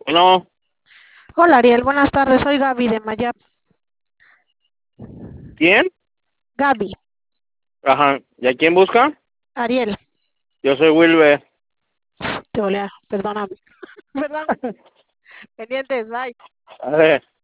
No, Hola Ariel, buenas tardes. Soy Gaby de Mayap. ¿quién? Gaby, Ajá, ¿y a quién busca? Ariel, Yo soy Wilber. te volea, perdóname. Perdón, pendientes, bye. A ver.